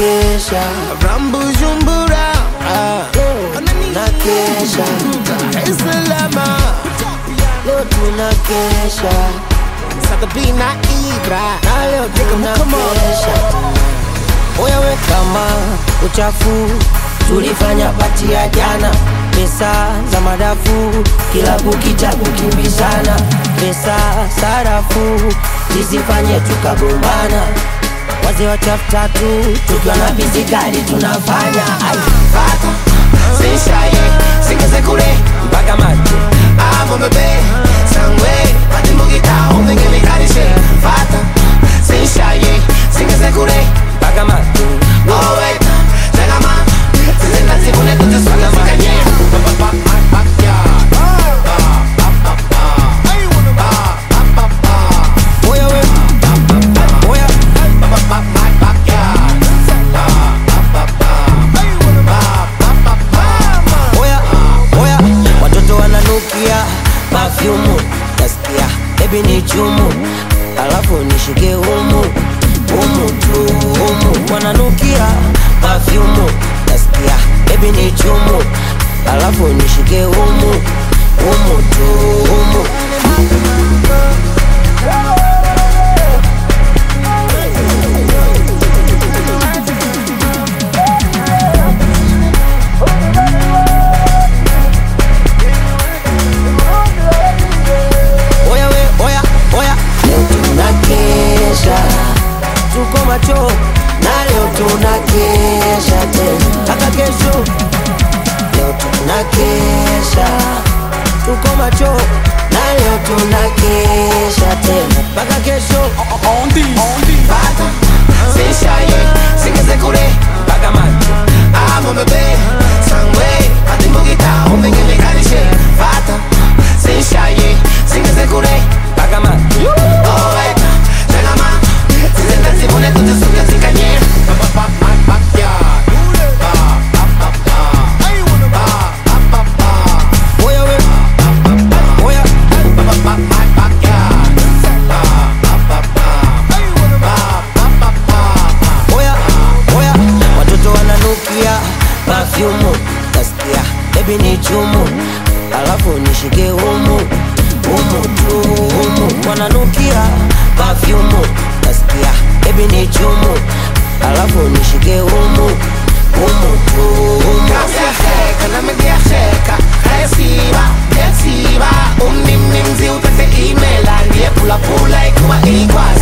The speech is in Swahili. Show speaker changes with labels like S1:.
S1: tunakesha
S2: Rambujumbura
S1: nakesha
S2: Islama
S1: leo tunakesha
S2: Sakabina Ibra
S1: na leo tunakesha. Oya we kama uchafu tulifanya pati ya jana, pesa za madafu kila kukita kukimbizana, pesa sarafu zisifanye tukagombana, wazee wa chafu tatu tukiwa na bizikali tunafanya
S2: Fata Sishaye Singeze kule
S1: mpaka mati
S2: Amo bebe Sangwe Pati mugita Umenge mikarishe Fata Sishaye Singeze kule
S1: mpaka mati.
S2: Oh wait Chagama Zizenda zibune Tuteswala makanye
S1: Oya we oya oya oya, watoto wananukia perfume, nasikia baby ni chumu, alafu nishike humu humu tu humu, wananukia perfume, nasikia baby ni chumu, alafu nishike humu humu tu humu. Oya we oya oya, leo tunakesha tuko macho na leo tunakesha tena mpaka kesho. Leo tunakesha tuko macho na leo tunakesha tena mpaka kesho.
S2: Fata Sishaye Singeze kule
S1: Mpaka macho
S2: Amo bebe Sangwe Pati mugita Umenge mikarishe Fata Sishaye Singeze kule
S1: mpaka macho.
S2: Oh wait Chagama Zizenda zibune Tuteswala zikanye
S1: Oya we oya oya oya, watoto wananukia perfume, nasikia baby ni chumu, alafu nishike humu humu tu humu, wananukia perfume, nasikia baby ni chumu, alafu nishike humu humu tu humu.
S2: Kasyasheka na mediasheka Kayasiba, yasiba Nimzi utete email Aliye pula pula ikuwa ikwazi